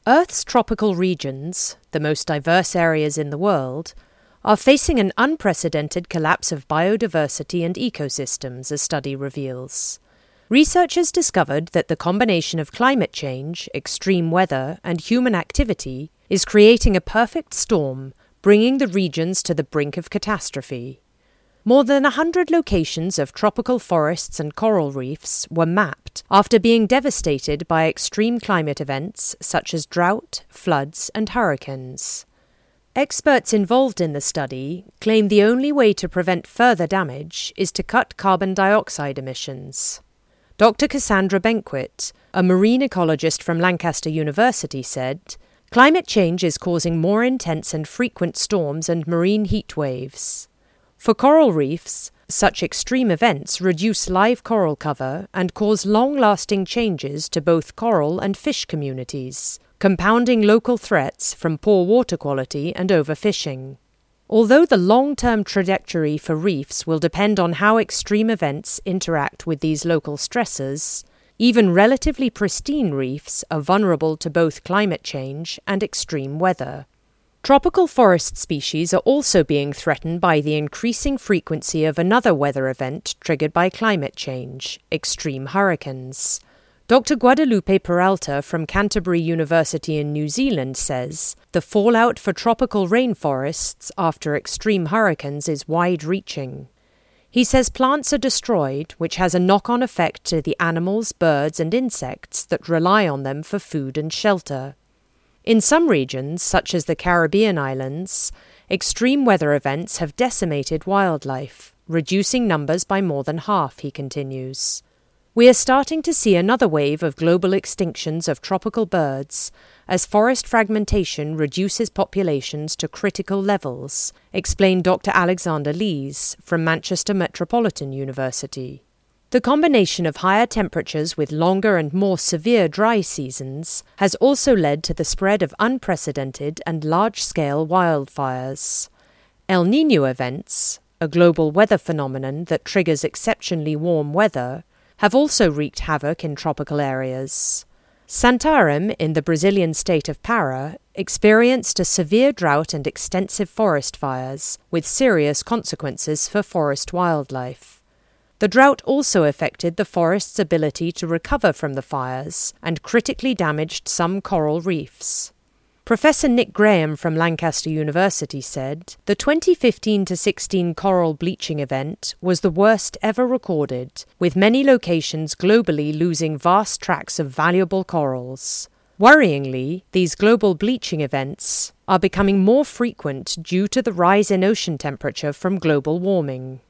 Earth's tropical regions, the most diverse areas in the world, are facing an unprecedented collapse of biodiversity and ecosystems, a study reveals. Researchers discovered that the combination of climate change, extreme weather, and human activity is creating a perfect storm, bringing the regions to the brink of catastrophe. More than 100 locations of tropical forests and coral reefs were mapped after being devastated by extreme climate events such as drought, floods, and hurricanes. Experts involved in the study claim the only way to prevent further damage is to cut carbon dioxide emissions. Dr. Cassandra Benquit, a marine ecologist from Lancaster University, said, "Climate change is causing more intense and frequent storms and marine heat waves. For coral reefs, such extreme events reduce live coral cover and cause long-lasting changes to both coral and fish communities, compounding local threats from poor water quality and overfishing. Although the long-term trajectory for reefs will depend on how extreme events interact with these local stressors, even relatively pristine reefs are vulnerable to both climate change and extreme weather." Tropical forest species are also being threatened by the increasing frequency of another weather event triggered by climate change, extreme hurricanes. Dr. Guadalupe Peralta from Canterbury University in New Zealand says the fallout for tropical rainforests after extreme hurricanes is wide-reaching. He says plants are destroyed, which has a knock-on effect to the animals, birds, and insects that rely on them for food and shelter. In some regions, such as the Caribbean islands, extreme weather events have decimated wildlife, reducing numbers by more than half, he continues. "We are starting to see another wave of global extinctions of tropical birds as forest fragmentation reduces populations to critical levels," explained Dr. Alexander Lees from Manchester Metropolitan University. The combination of higher temperatures with longer and more severe dry seasons has also led to the spread of unprecedented and large-scale wildfires. El Niño events, a global weather phenomenon that triggers exceptionally warm weather, have also wreaked havoc in tropical areas. Santarém, in the Brazilian state of Pará, experienced a severe drought and extensive forest fires, with serious consequences for forest wildlife. The drought also affected the forest's ability to recover from the fires and critically damaged some coral reefs. Professor Nick Graham from Lancaster University said, "The 2015-16 coral bleaching event was the worst ever recorded, with many locations globally losing vast tracts of valuable corals. Worryingly, these global bleaching events are becoming more frequent due to the rise in ocean temperature from global warming."